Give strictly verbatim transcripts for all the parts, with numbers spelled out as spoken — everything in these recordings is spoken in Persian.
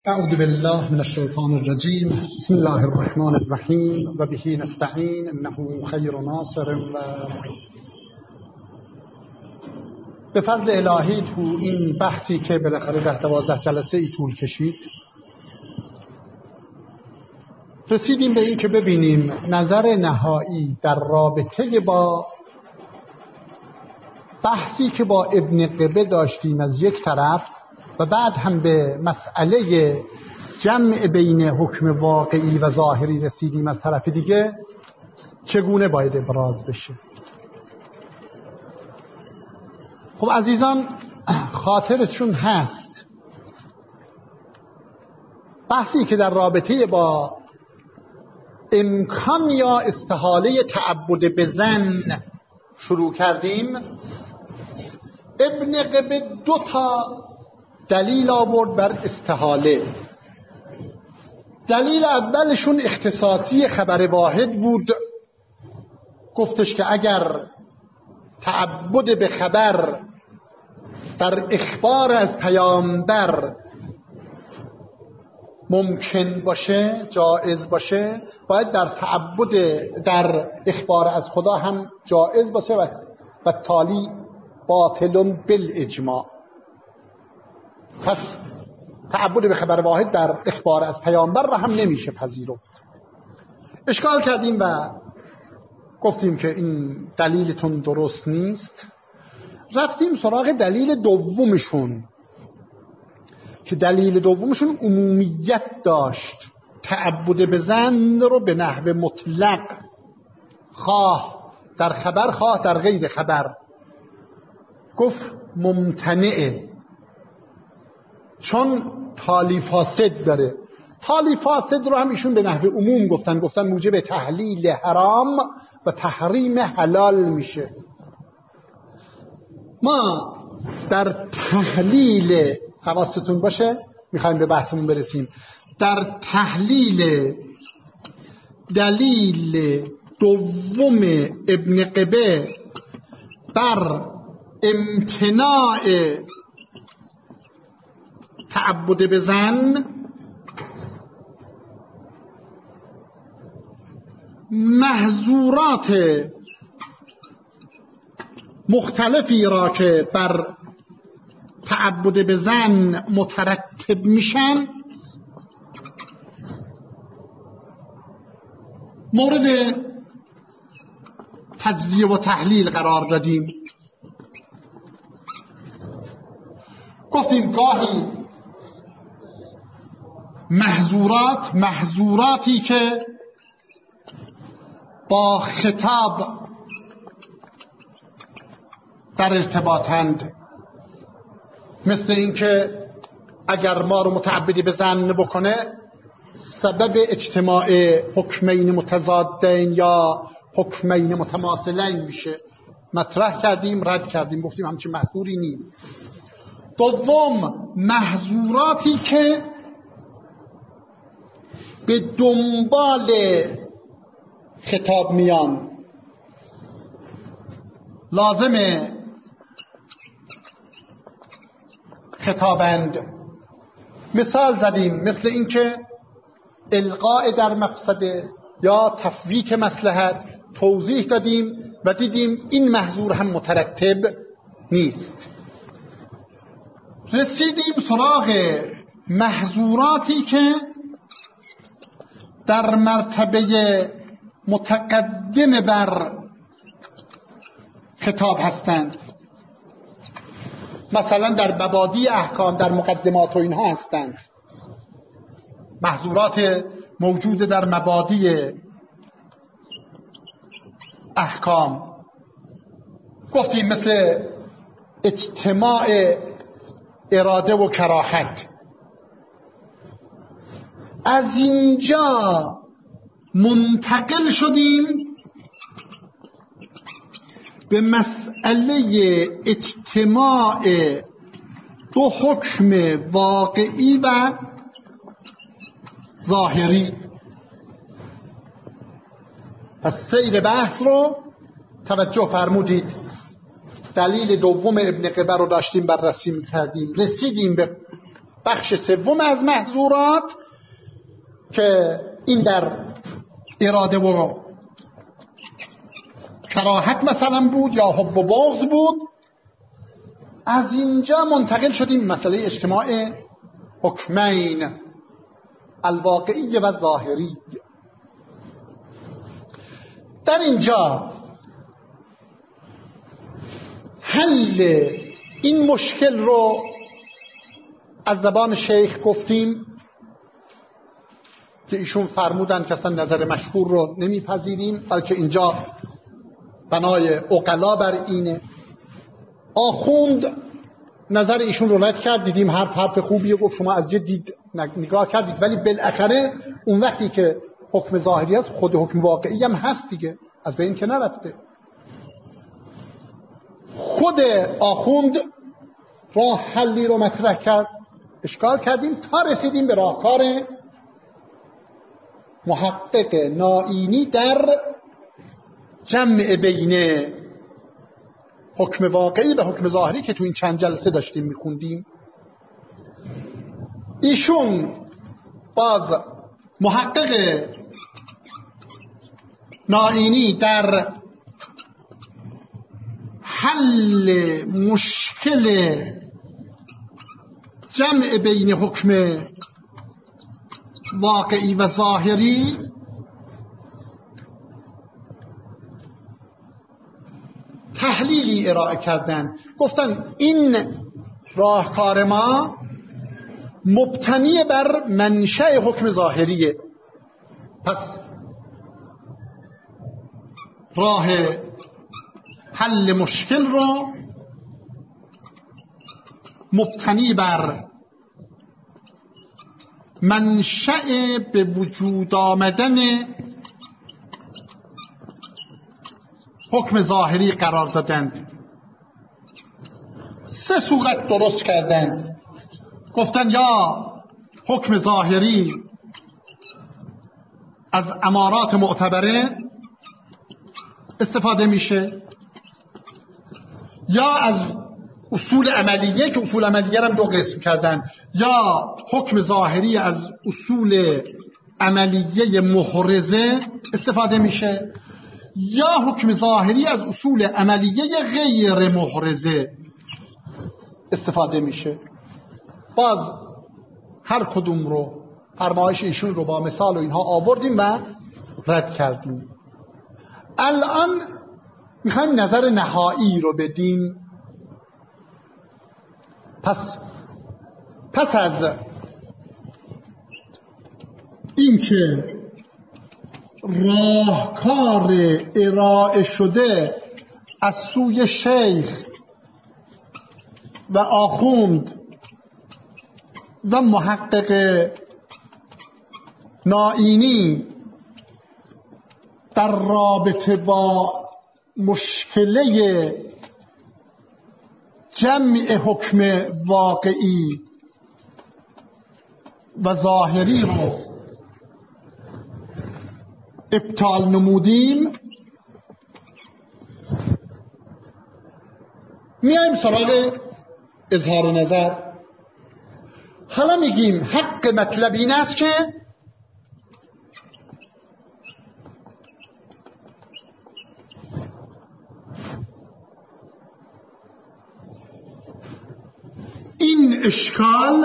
اعوذ بالله من الشیطان الرجیم. بسم الله الرحمن الرحیم و به نستعین انه خیر ناصر و معین. به فضل الهی تو این بحثی که بالاخره ده دوازده جلسه ای طول کشید رسیدیم به این که ببینیم نظر نهایی در رابطه با بحثی که با ابن قبه داشتیم از یک طرف و بعد هم به مسئله جمع بین حکم واقعی و ظاهری رسیدیم از طرف دیگه چگونه باید ابراز بشه. خب عزیزان خاطرشون هست بحثی که در رابطه با امکان یا استحاله تعبد به زن شروع کردیم. ابن قبه دو تا دلیل آورد بر استحاله. دلیل اولشون اختصاصی خبر واحد بود. گفتش که اگر تعبد به خبر در اخبار از پیامبر ممکن باشه، جایز باشه، باید در تعبد در اخبار از خدا هم جایز باشه و, و تالی باطل بالاجماع. پس تعبد به خبر واحد در اخبار از پیامبر را هم نمیشه پذیرفت. اشکال کردیم و گفتیم که این دلیلتون درست نیست. رفتیم سراغ دلیل دومشون که دلیل دومشون عمومیت داشت. تعبد به زن رو به نحو مطلق، خواه در خبر خواه در غیر خبر، گفت ممتنعه چون تالی فاسد داره. تالی فاسد رو هم ایشون به نحو عموم گفتن گفتن موجب تحلیل حرام و تحریم حلال میشه. ما در تحلیل، حواستون باشه میخوایم به بحثمون برسیم، در تحلیل دلیل دوم ابن قبه بر امتناع تعبد به زن محظورات مختلفی را که بر تعبد به زن مترتب میشن مورد تجزیه و تحلیل قرار دادیم. گفتیم گاهی محظورات محظوراتی که با خطاب در ارتباطند، مثل این که اگر ما رو متعبدی به زن بکنه سبب اجتماع حکمین متضادین یا حکمین متماثلین میشه. مطرح کردیم، رد کردیم، گفتیم همچین محظوری نیست. دوم محظوراتی که به دنبال خطاب میان، لازم خطابند. مثال زدیم مثل این که القاء در مقصد یا تفویت مصلحت، توضیح دادیم و دیدیم این محظور هم مترتب نیست. رسیدیم سراغ محظوراتی که در مرتبه متقدم بر خطاب هستند، مثلا در مبادی احکام، در مقدمات و اینها هستند. محظورات موجود در مبادی احکام گفتیم مثل اجتماع اراده و کراهت. از اینجا منتقل شدیم به مسئله اجتماع دو حکم واقعی و ظاهری. پس سیر بحث رو توجه فرمودید. دلیل دوم ابن قبه رو داشتیم بررسی می‌کردیم، رسیدیم به بخش سوم از محظورات که این در اراده و کراهت مثلا بود یا حب و بغض بود، از اینجا منتقل شدیم مسئله اجتماع حکمین الواقعی و ظاهری. در اینجا حل این مشکل رو از زبان شیخ گفتیم که ایشون فرمودن که اصلا نظر مشهور رو نمیپذیریم، بلکه اینجا بنای عقلا بر اینه. آخوند نظر ایشون رو رد کرد، دیدیم حرف حرف خوبیه، گفت شما از یه دید نگاه کردید، ولی بالاخره اون وقتی که حکم ظاهری است خود حکم واقعی هم هست دیگه، از بین که نرفته. خود آخوند راه حلی رو مطرح کرد، اشکال کردیم تا رسیدیم به راهکار محقق نائینی در جمع بین حکم واقعی و حکم ظاهری که تو این چند جلسه داشتیم میخوندیم. ایشون باز محقق نائینی در حل مشکل جمع بین حکم واقعی و ظاهری تحلیلی ارائه کردن. گفتن این راهکار ما مبتنی بر منشأ حکم ظاهریه، پس راه حل مشکل رو مبتنی بر منشأ به وجود آمدن حکم ظاهری قرار دادند. سه صورت درست کردند. گفتن یا حکم ظاهری از امارات معتبره استفاده میشه، یا از اصول عملیه که اصول عملیه هم دو قسم کردن، یا حکم ظاهری از اصول عملیه محرزه استفاده میشه، یا حکم ظاهری از اصول عملیه غیر محرزه استفاده میشه. باز هر کدوم رو فرمایش ایشون رو با مثال و اینها آوردیم و رد کردیم. الان میخوایم نظر نهایی رو بدیم. پس پس از اینکه راهکار ارائه شده از سوی شیخ و آخوند و محقق نائینی در رابطه با مشکله جمع حکم واقعی و ظاهری رو ابطال نمودیم، میایم سراغ اظهار نظر. حالا میگیم حق مطلب این است که این اشکال،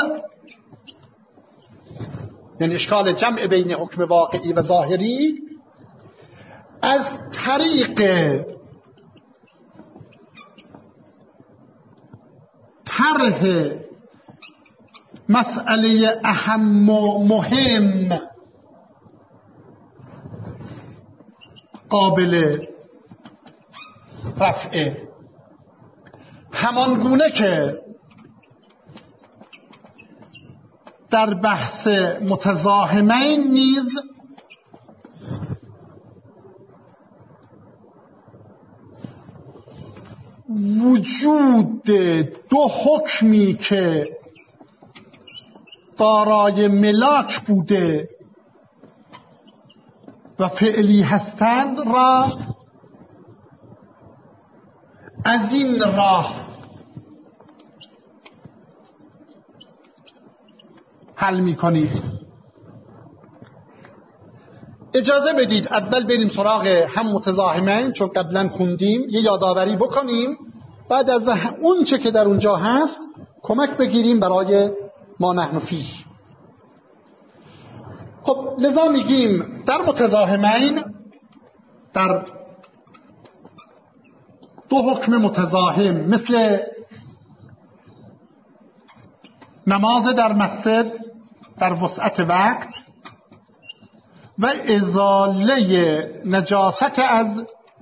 یعنی اشکال جمع بین حکم واقعی و ظاهری، از طریق طرح مسئله اهم و مهم قابل رفعه، همان گونه که در بحث متزاحمین نیز وجود دو حکمی که دارای ملاک بوده و فعلی هستند را از این راه حل میکنید. اجازه بدید اول بریم سراغ هم متزاحمین، چون قبلا خوندیم، یه یادآوری بکنیم، بعد از اون چه که در اونجا هست کمک بگیریم برای ما نحن فیه. خب لذا میگیم در متزاحمین، در دو حکم متزاحم مثل نماز در مسجد در وسعت وقت و ازاله نجاست از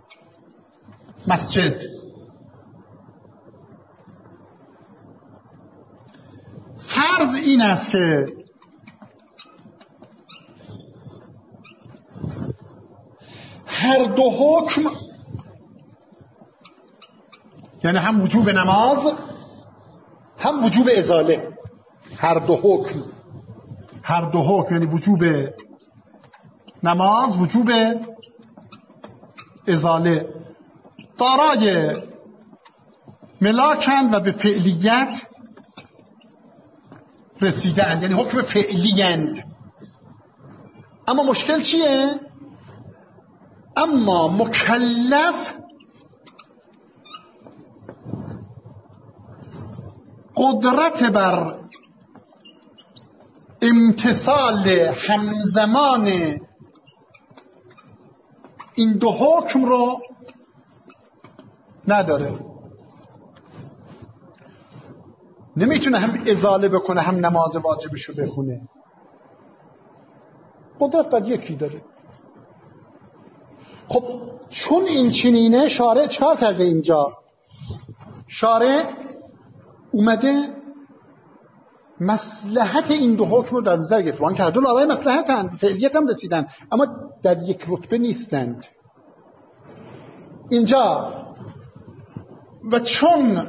مسجد، فرض این است که هر دو حکم، یعنی هم وجوب نماز هم وجوب ازاله، هر دو حکم هر دو حکم یعنی وجوب نماز وجوب ازاله، دارای ملاکند و به فعلیت رسیدند، یعنی حکم فعلیند. اما مشکل چیه؟ اما مکلف قدرت بر امتثال همزمان این دو حکم رو نداره. نمیتونه هم ازاله بکنه هم نماز واجبشو بخونه. قدرت بر یکی داره. خب چون این چنینه، شارع چکار کرده اینجا؟ شارع اومده مصلحت این دو حکم رو در نظر گرفت. وان که هر دو دارای مصلحتن، فعلیت هم رسیدن، اما در یک رتبه نیستند اینجا. و چون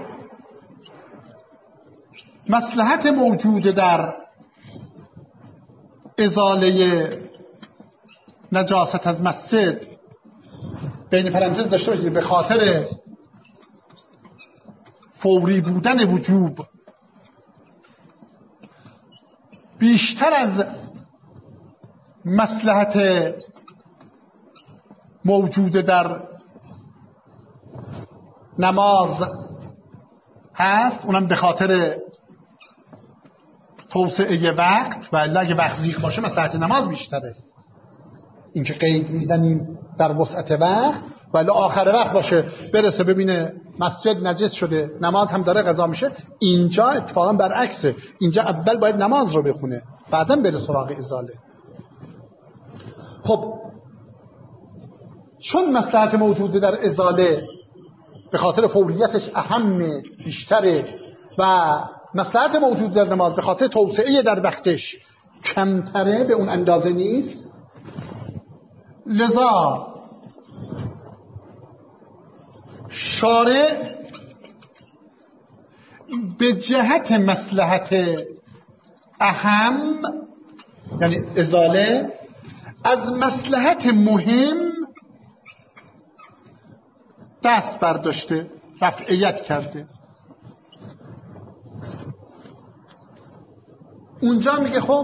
مصلحت موجود در ازاله نجاست از مسجد، بین پرانتز داشته باشید، به خاطر فوری بودن وجوب بیشتر از مصلحت موجود در نماز هست، اونم به خاطر توسعه وقت، و الا اگه وقت زیغ باشه مصلحت نماز بیشتره. این که قید میزنیم در وسعت وقت، و الا آخر وقت باشه برسه ببینه مسجد نجس شده، نماز هم داره قضا میشه، اینجا اتفاقا برعکسه. اینجا اول باید نماز رو بخونه بعداً بره سراغ ازاله. خب چون مصلحت موجود در ازاله به خاطر فوریتش اهم بیشتره و مصلحت موجود در نماز به خاطر توسعه در وقتش کمتره، به اون اندازه نیست، لذا شارع به جهت مصلحت اهم یعنی ازاله از مصلحت مهم دست برداشته، رفعیت کرده. اونجا میگه خب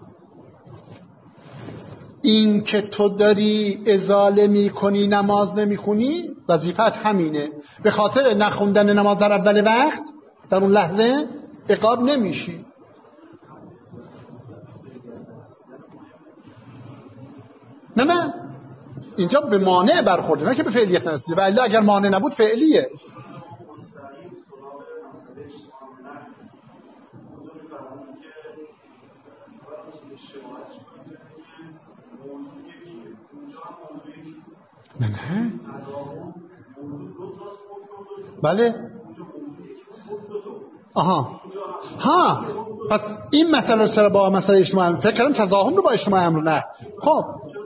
این که تو داری ازاله میکنی نماز نمیخونی، وظیفت همینه. به خاطر نخوندن نماز در اول وقت در اون لحظه عقاب نمیشی. نه نه اینجا به مانع برخورده، نه که به فعلیت نرسیده، و الا اگر مانع نبود فعلیه. نه نه بله آها ها پس این مسئله رو چرا با مسئله اجتماعی فکر کردم تضاهم رو با اجتماعی امر نه. خب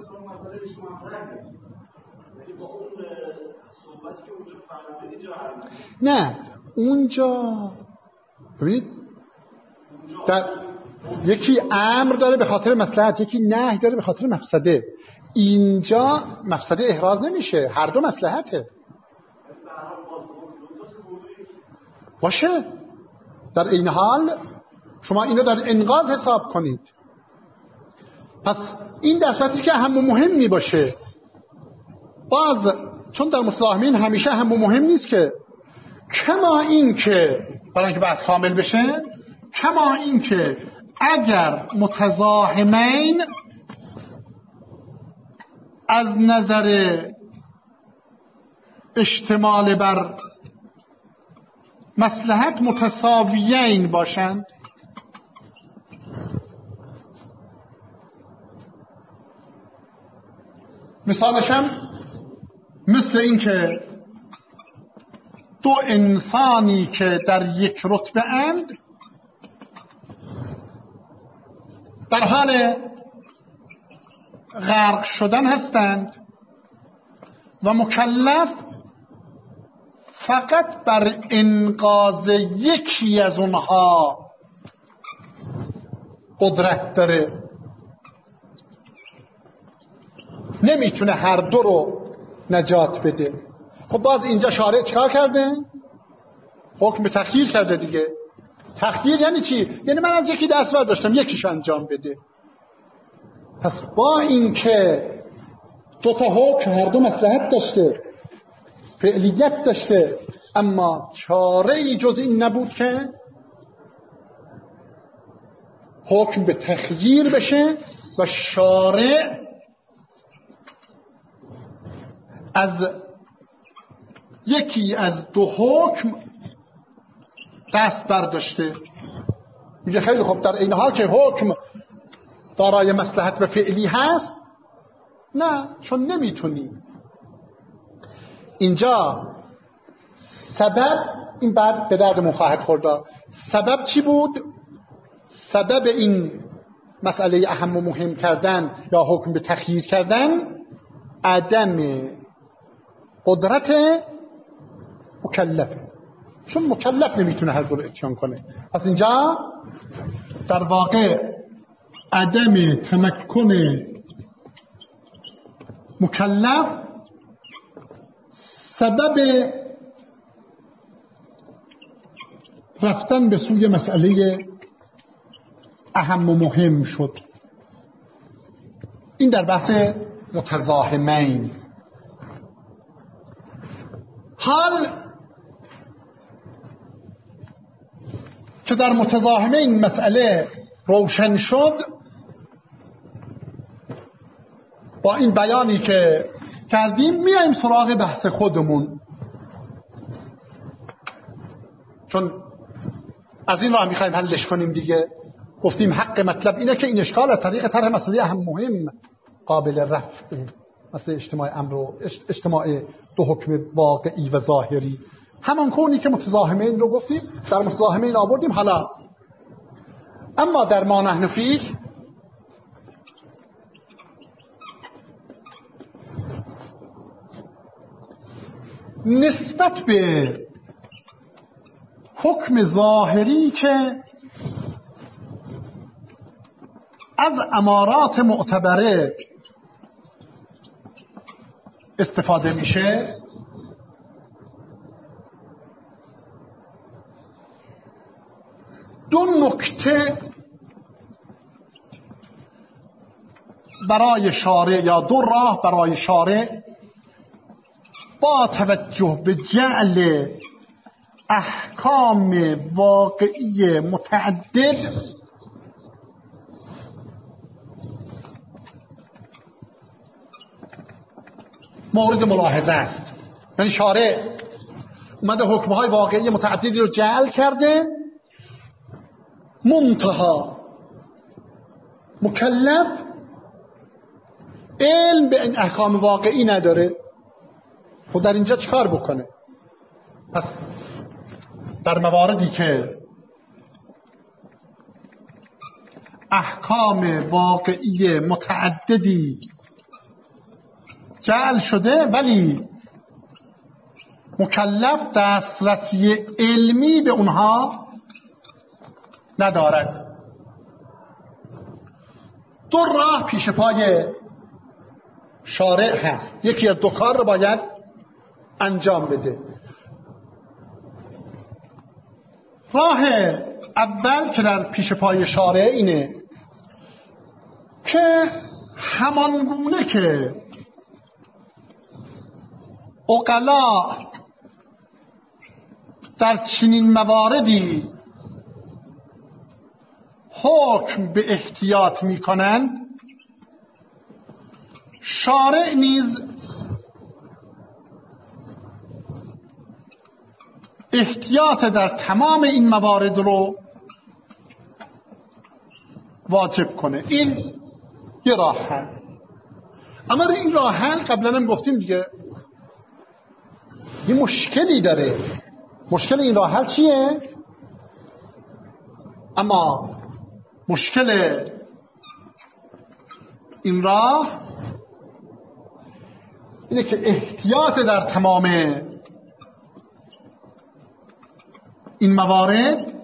نه اونجا ببینید در یکی امر داره به خاطر مصلحت، یکی نهی داره به خاطر مفسده. اینجا مفسده احراز نمیشه، هر دو مصلحته باشه. در این حال شما اینو در انقاذ حساب کنید. پس این در صورتی که اهم و مهم می باشه. باز چون در متضاهمین همیشه اهم و مهم نیست که، کما این که برای اینکه بحث کامل بشه، کما این که اگر متضاهمین از نظر اشتمال بر مصلحت متساویین باشند، مثالش هم مثل این که دو انسانی که در یک رتبه اند در حال غرق شدن هستند و مکلف فقط بر انقاذ یکی از اونها قدرت داره، نمیتونه هر دو رو نجات بده. خب باز اینجا شارع چکار کرده؟ حکم به تخییر کرده دیگه. تخییر یعنی چی؟ یعنی من از یکی دست برداشتم یکیش انجام بده. پس با این که دو تا حکم هر دو مصلحت داشته، فعلیت داشته، اما چاره ای جز این نبود که حکم به تخییر بشه و شارع از یکی از دو حکم دست برداشته. میگه خیلی خوب، در این حال که حکم دارای مصلحت و فعلی هست، نه، چون نمیتونی. اینجا سبب این بعد به دردمون خواهد خورد. سبب چی بود؟ سبب این مسئله اهم و مهم کردن یا حکم به تخییر کردن عدم قدرت مکلفه، چون مکلف نمیتونه هر دو رو اتیان کنه. پس اینجا در واقع عدم تمکن مکلف سبب رفتن به سوی مسئله اهم و مهم شد. این در بحث متضاهمین. حال که در متضاهمین مسئله روشن شد، با این بیانی که کردیم میایم سراغ بحث خودمون، چون از این راه میخوایم حلش کنیم دیگه. گفتیم حق مطلب اینه که این اشکال از طریق طرح مسئله اهم مهم قابل رفع، مثل اجتماع امر و اجتماع دو حکم واقعی و ظاهری، همان کونی که متضاهمین رو گفتیم در متضاهمین آوردیم. حالا اما در ما نحن فیه نسبت به حکم ظاهری که از امارات معتبره استفاده میشه، دو نکته برای شارع یا دو راه برای شارع با توجه به جعل احکام واقعی متعدد مورد ملاحظه است. یعنی شارع اومده حکمهای واقعی متعددی رو جعل کرده، منتها مکلف علم به این احکام واقعی نداره. خب در اینجا چکار بکنه؟ پس در مواردی که احکام واقعی متعددی جعل شده ولی مکلف دسترسی علمی به اونها ندارد، دو راه پیش پای شارع هست. یکی از دو کار رو باید انجام بده. راه اول که در پیش پای شارع اینه که همان گونه که عقلا در چنین مواردی حکم به احتیاط می کنند، شارع نیز احتیاط در تمام این موارد رو واجب کنه. این یه راه حل. اما این راه حل قبلا هم گفتیم دیگه یه مشکلی داره. مشکل این راه حل چیه؟ اما مشکل این راه اینه که احتیاط در تمام این موارد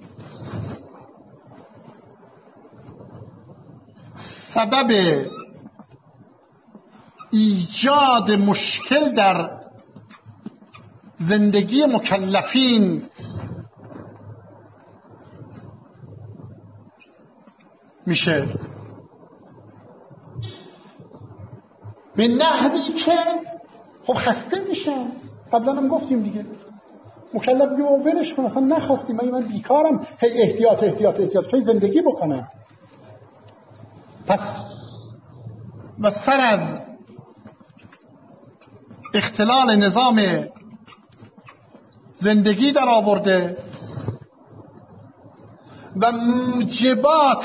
سبب ایجاد مشکل در زندگی مکلفین میشه، به نحوی که خب خسته میشن. قبلا هم گفتیم دیگه مکلف بگه ولش کن، اصلا نخواستیم، من من بیکارم، هی احتیاط احتیاط احتیاط که زندگی بکنم. پس و سر از اختلال نظام زندگی در آورده و موجبات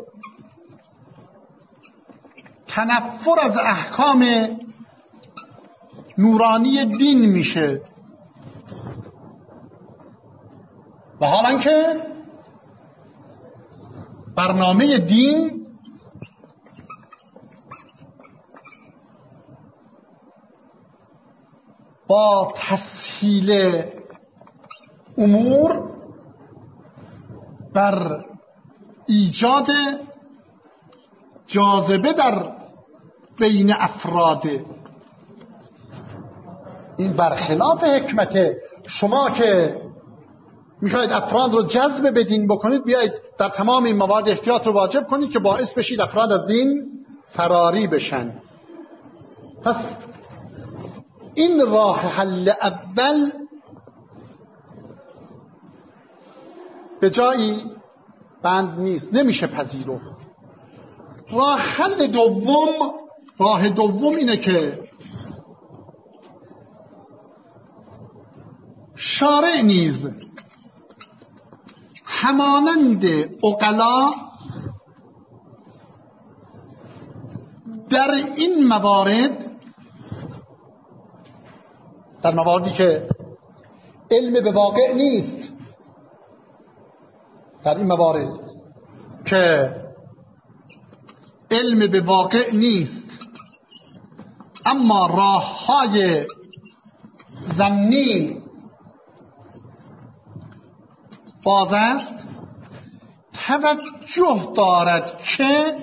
تنفر از احکام نورانی دین میشه. و حالا که برنامه دین با تسهیل امور بر ایجاد جاذبه در بین افراد، این برخلاف حکمته. شما که میخواید افراد رو جذب به دین بکنید، بیایید در تمام این موارد احتیاط رو واجب کنید که باعث بشید افراد از دین فراری بشن. پس این راه حل اول به جایی بند نیست، نمیشه پذیرفت. راه حل دوم راه دوم اینه که شارع نیز همانند عقلا در این موارد، در مواردی که علم به واقع نیست، در این موارد که علم به واقع نیست اما راه‌های ظنی باز است، توجه دارد که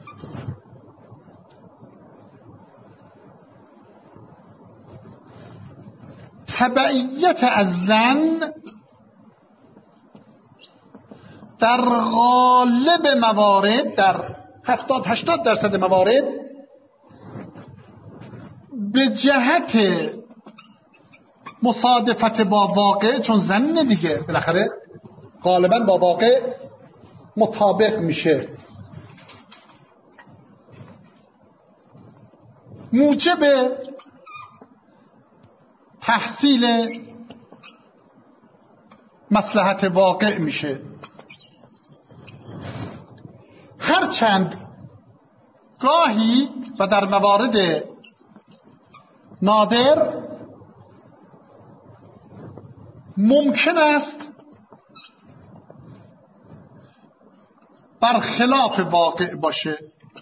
تبعیت از ظن در غالب موارد، در هفتاد هشتاد درصد موارد، به جهت مصادفت با واقع، چون ظن دیگه بالاخره غالبا با واقع مطابق میشه، موجب تحصیل مصلحت واقع میشه. هرچند گاهی و در موارد نادر ممکن است برخلاف واقع باشه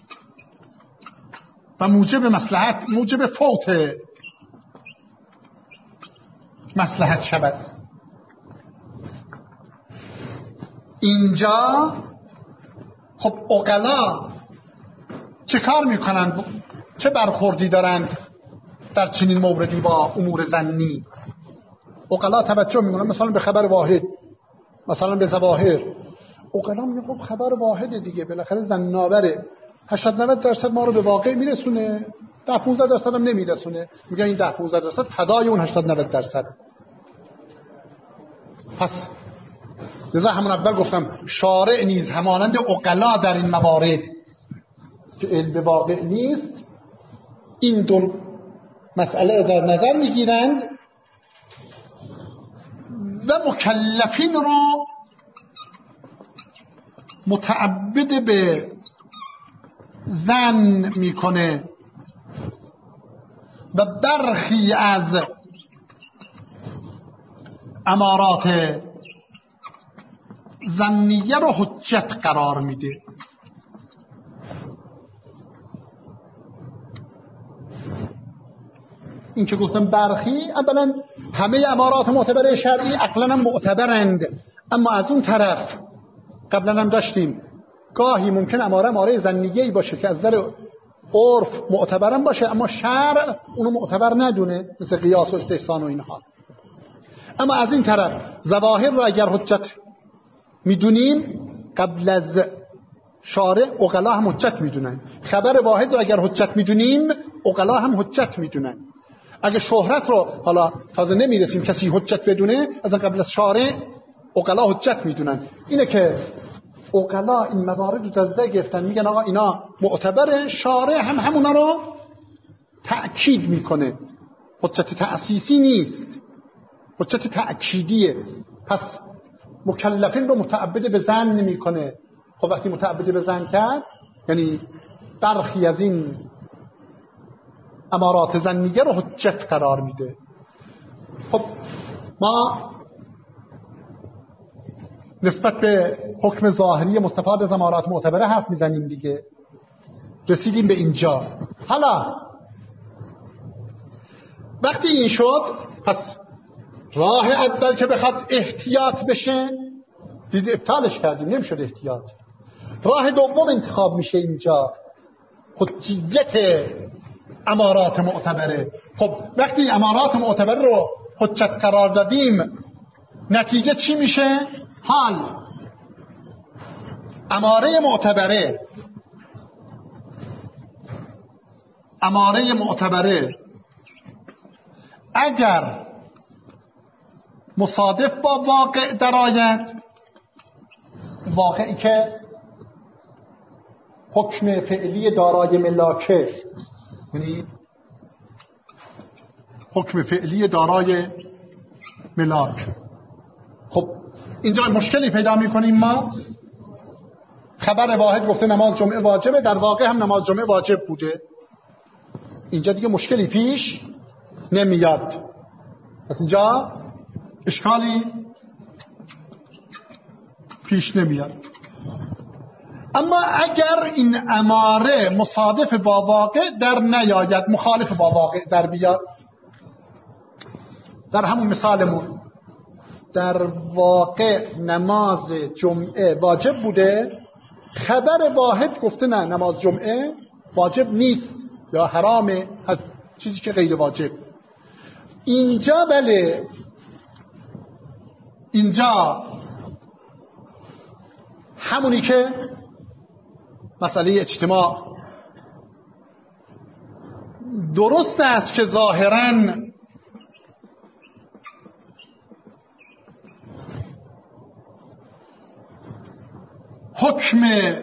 و موجب مصلحت، موجب فوت مصلحت شود. اینجا خب عقلا چه کار میکنند، چه برخوردی دارند در چنین موردی با امور ظنی؟ عقلا توجه میکنند مثلا به خبر واحد، مثلا به ظواهر. عقلا میگه خب خبر واحده دیگه، بالاخره زناوره، هشتاد نود درصد ما رو به واقع میرسونه، ده پانزده درصد هم نمیرسونه. میگن این ده پانزده درصد فدای اون هشتاد نود درصد. پس لذا همون اول گفتم شارع نیز همانند عقلا در این موارد که علم به واقع نیست، این دو مسئله رو در نظر میگیرند و مکلفین رو متعبد به ظن میکنه و برخی از امارات ظنیه رو حجت قرار میده. این که گفتم برخی، اولا همه امارات معتبره شرعی عقلا هم معتبرند، اما از اون طرف قبلا هم داشتیم گاهی ممکن اماره اماره ظنیه‌ای باشه که از نظر عرف معتبرم باشه اما شرع اونو معتبر ندونه، مثل قیاس و استحسان و اینها. اما از این طرف ظواهر رو اگر حجت میدونیم قبل از شارع عقلا هم حجت میدونن. خبر واحد رو اگر حجت میدونیم عقلا هم حجت میدونن. اگه شهرت رو حالا تازه نمیرسیم کسی حجت بدونه، از قبل از شارع عقلا حجت میدونن. اینه که عقلا این موارد رو در نظر گرفتن، میگن آقا اینا معتبره، شارع هم همونا رو تأکید میکنه. حجت تأسیسی نیست، حجت تأکیدیه. پس مکلفین رو متعبد به ظن میکنه. خب وقتی متعبد به ظن کرد یعنی برخی از این امارات ظنیه رو حجت قرار میده. خب ما نسبت به حکم ظاهری مستفاد از امارات معتبره حرف میزنیم دیگه. رسیدیم به اینجا. حالا وقتی این شد، پس راه اول که بخواد احتیاط بشه دید ابطالش کردیم، نمیشد احتیاط. راه دوم انتخاب میشه اینجا، حجیت امارات معتبره. خب وقتی امارات معتبره رو حجت قرار دادیم نتیجه چی میشه؟ حال اماره معتبره اماره معتبره اگر مصادف با واقع درآید، واقعی که حکم فعلی دارای ملاکه، یعنی حکم فعلی دارای ملاک. خب اینجا مشکلی پیدا میکنیم ما. خبر واحد گفته نماز جمعه واجبه، در واقع هم نماز جمعه واجب بوده. اینجا دیگه مشکلی پیش نمیاد. پس اینجا اشکالی پیش نمیاد. اما اگر این اماره مصادف با واقع در نیاید، مخالف با واقع در بیاد، در همون مثالمون در واقع نماز جمعه واجب بوده، خبر واحد گفته نه نماز جمعه واجب نیست یا حرامه، از چیزی که غیر واجب. اینجا بله، اینجا همونی که مسئله اجتماع درست است که ظاهراً حکم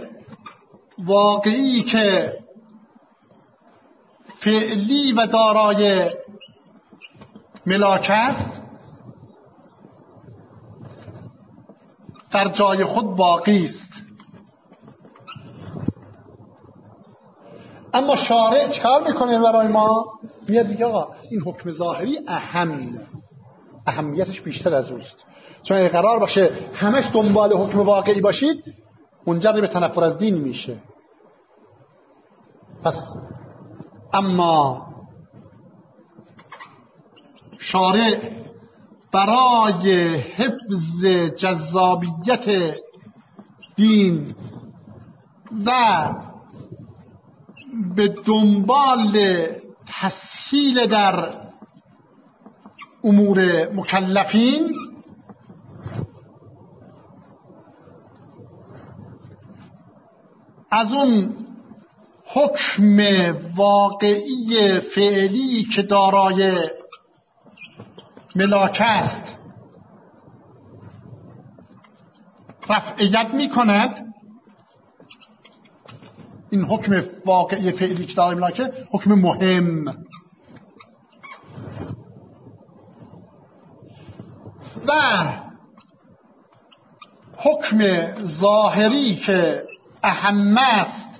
واقعی که فعلی و دارای ملاک است در جای خود باقی است. اما شارع چکار میکنه برای ما؟ میاد دیگه آقا این حکم ظاهری اهم، اهمیتش بیشتر از اوست. چون اگه قرار باشه همش دنبال حکم واقعی باشید منجر به تنفر از دین میشه. پس اما شارع برای حفظ جذابیت دین و به دنبال تسهیل در امور مکلفین از اون حکم واقعی فعلی که دارای ملاک است رفعیت می کند. این حکم واقعی فعلی که دارای ملاک حکم مهم و حکم ظاهری که اهم است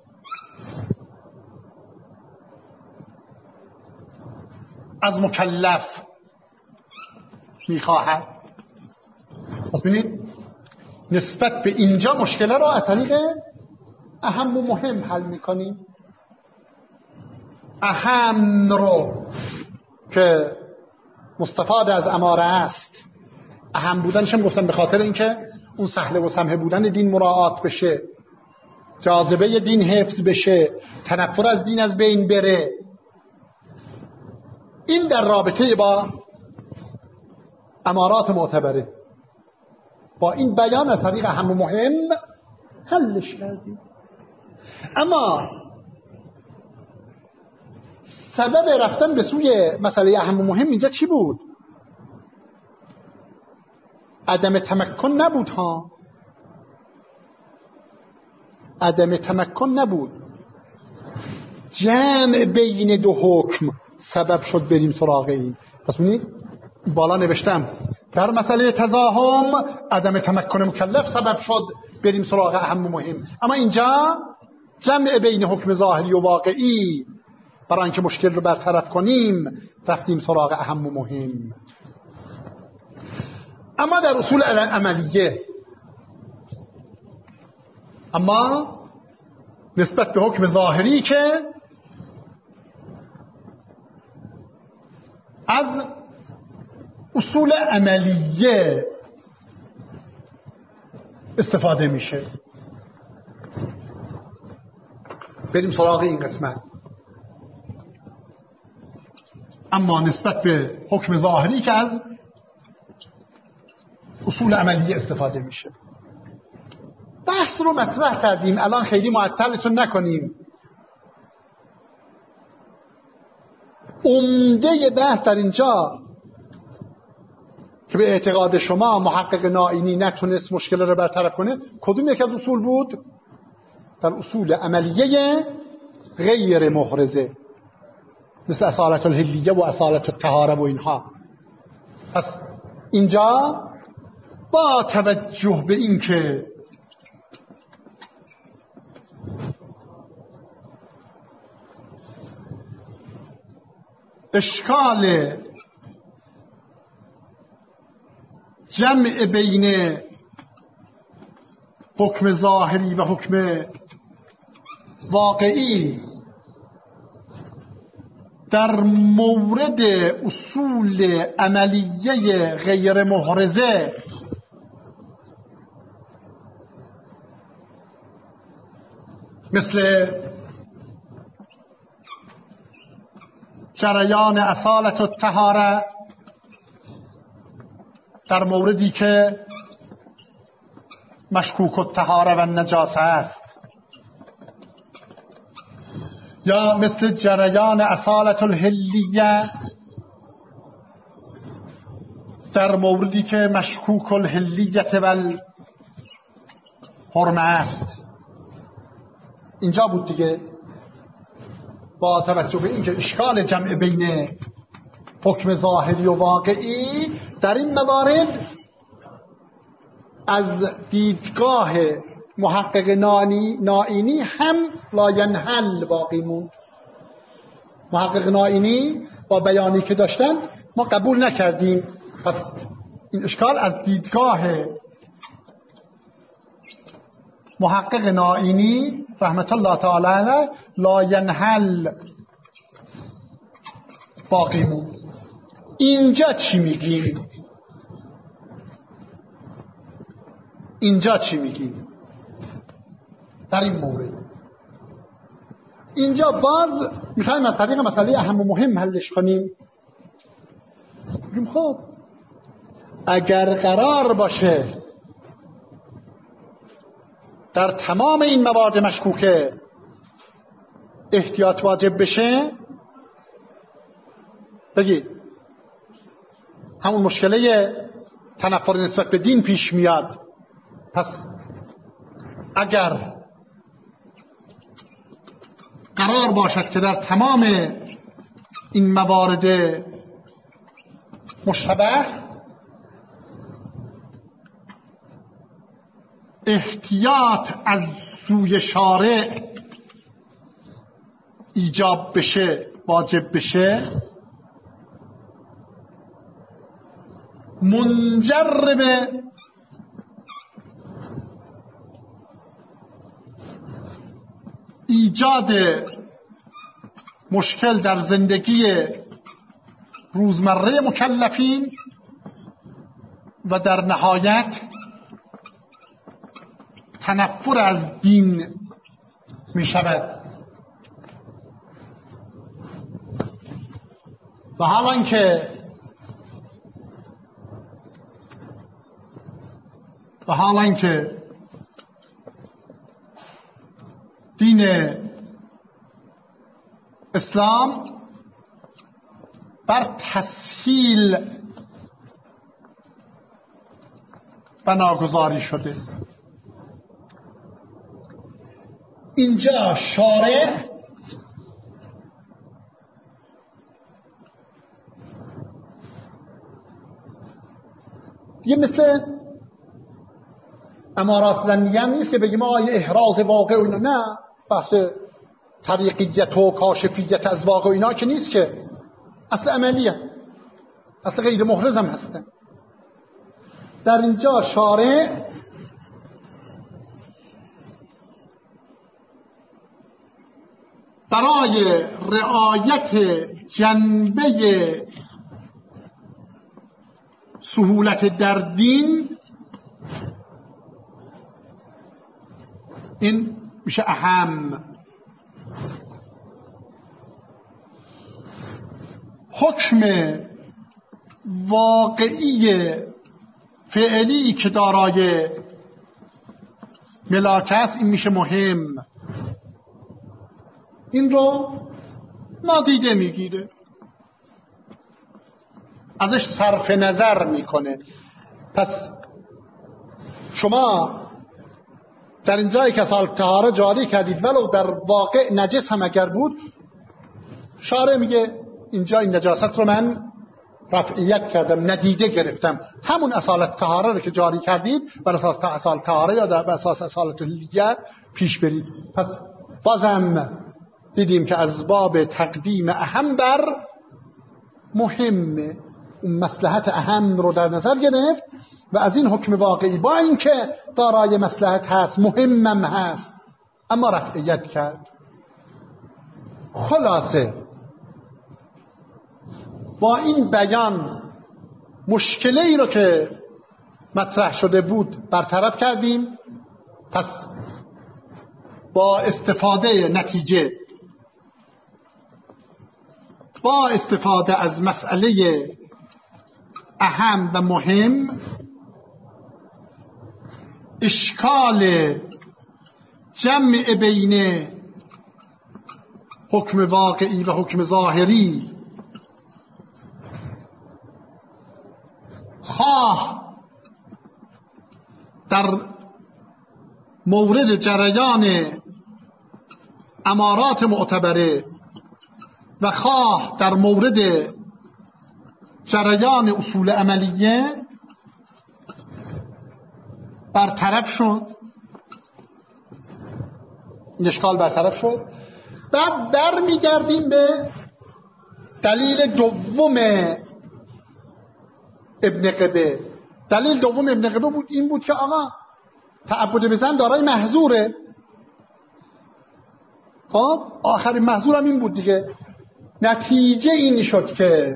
از مکلف میخواهد. پس ببینید نسبت به اینجا مشکل را از طریق اهم و مهم حل میکنیم. اهم رو که مستفاد از اماره است، اهم بودنش هم گفتم به خاطر اینکه اون سهله و سمحه بودن دین مراعات بشه، جاذبه دین حفظ بشه، تنفر از دین از بین بره. این در رابطه با امارات معتبره. با این بیان از طریق اهم و مهم حلش کردیم. اما سبب رفتن به سوی مسئله اهم و مهم اینجا چی بود؟ عدم تمکن نبود ها، عدم تمکن نبود، جمع بین دو حکم سبب شد بریم سراغ این. پس ببینید بالا نوشتم در مسئله تزاحم عدم تمکن مکلف سبب شد بریم سراغ اهم و مهم، اما اینجا جمع بین حکم ظاهری و واقعی برای اینکه مشکل رو برطرف کنیم رفتیم سراغ اهم و مهم. اما در اصول عملیه، اما نسبت به حکم ظاهری که از اصول عملیه استفاده میشه، بریم سراغ این قسمت. اما نسبت به حکم ظاهری که از اصول عملیه استفاده میشه. بحث رو مطرح کردیم، الان خیلی معطلشون نکنیم. عمده بحث در اینجا که به اعتقاد شما محقق نائینی نتونست مشکل رو برطرف کنه کدوم یک از اصول بود؟ در اصول عملیه غیر محرزه، مثل اصالت الحلیه و اصالت الطهاره و اینها. پس اینجا با توجه به این که اشکال جمع بین حکم ظاهری و حکم واقعی در مورد اصول عملیه غیر محرزه مثل جریان اصالت الطهاره در موردی که مشکوک الطهاره و نجاسه است، یا مثل جریان اصالت الحلیه در موردی که مشکوک الحلیت و الحرمه است. اینجا بود دیگه با توجه به اینکه اشکال جمع بین حکم ظاهری و واقعی در این موارد از دیدگاه محقق نائینی هم لاینحل باقی موند. محقق نائینی با بیانی که داشتند ما قبول نکردیم، پس این اشکال از دیدگاه محقق نائینی رحمت الله تعالی علیه لاینحل باقی موند. اینجا چی میگیم؟ اینجا چی میگیم در این مورد؟ اینجا باز میخوایم از طریق مسئله اهم و مهم حلش کنیم. میگیم خب اگر قرار باشه در تمام این موارد مشکوکه احتیاط واجب بشه، بگید همون مشکله تنفر نسبت به دین پیش میاد. پس اگر قرار باشد که در تمام این موارد مشتبه احتیاط از سوی شارع ایجاب بشه، واجب بشه، منجر به ایجاد مشکل در زندگی روزمره مکلفین و در نهایت تنفر از دین می شود. و حالا که و حالا که دین اسلام بر تسهیل بناگذاری شده، اینجا شارع دیگه مثل امارات زنیه هم نیست که بگیم آه احراز واقع و اینا، نه، بحث طریقیت و کاشفیت از واقع و اینا که نیست، که اصل عملیه، اصل غیر محرز هم هستن. در اینجا شارع برای رعایت جنبه سهولت در دین، این میشه اهم، حکم واقعی فعلی که دارای ملاک است، این میشه مهم، این رو نادیده میگیره، ازش صرف نظر میکنه. پس شما در این جایی که سال طهاره جاری کردید ولو در واقع نجس هم اگر بود، شارع میگه اینجا این نجاست رو من رفعیت کردم، ندیده گرفتم، همون اصالت طهاره رو که جاری کردید بر اساس اصالت طهاره یا در اساس اصالت لیه پیش برید. پس بازم دیدیم که از باب تقدیم اهم بر مهم، اون مصلحت اهم رو در نظر گرفت و از این حکم واقعی با اینکه دارای مصلحت هست، مهمم هست، اما رفعیت کرد. خلاصه با این بیان مشکلی رو که مطرح شده بود برطرف کردیم. پس با استفاده نتیجه، با استفاده از مسئله اهم و مهم، اشکال جمع بین حکم واقعی و حکم ظاهری، خواه در مورد جریان امارات معتبره و خواه در مورد جریان اصول عملیه برطرف شد، این اشکال برطرف شد. بعد بر میگردیم به دلیل دوم ابن قبه. دلیل دوم ابن قبه بود این بود که آقا تعبد به زن دارای محظوره. خب آخرین محظور هم این بود دیگه. نتیجه این شد که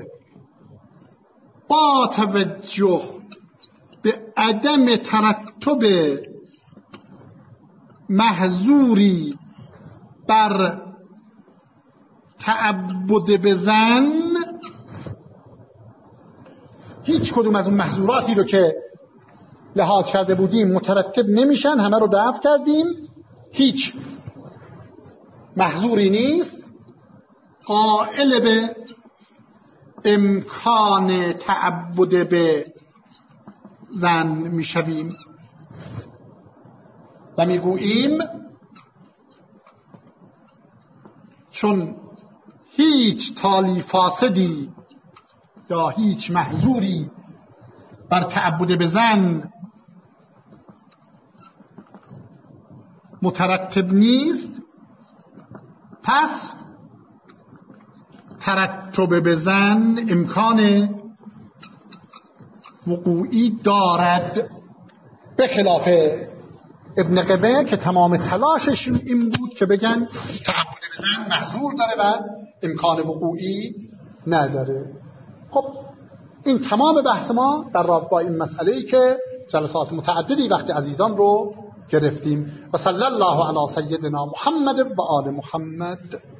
با توجه به عدم ترتب محظوری بر تعبد به زن، هیچ کدوم از اون محظوراتی رو که لحاظ کرده بودیم مترتب نمیشن، همه رو دفع کردیم، هیچ محظوری نیست، قائل به امکان تعبد به زن میشویم و میگوییم چون هیچ تالی فاسدی یا هیچ محظوری بر تعبد به زن مترتب نیست، پس ترتب به زن امکان وقوعی دارد، به خلاف ابن قبه که تمام تلاشش این بود که بگن تعبد به زن محظور داره و امکان وقوعی نداره. خب این تمام بحث ما در رابطه با این مسئله‌ای که جلسات متعددی وقت عزیزان رو گرفتیم. و صلی الله علی سیدنا محمد و آل محمد.